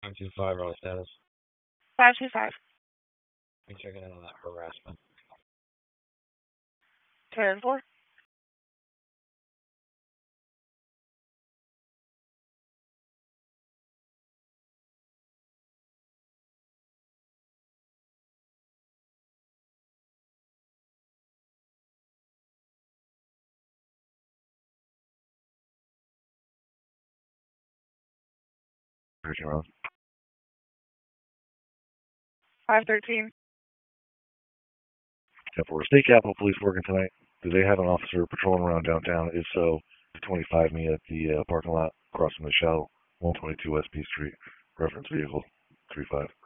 925, early status. 525. I'm checking in on that harassment. 10-4. Searching around. 513. 10-4. State Capitol Police working tonight. Do they have an officer patrolling around downtown? If so, 25 me at the parking lot across from the Shell, 122 West P Street. Reference vehicle 35.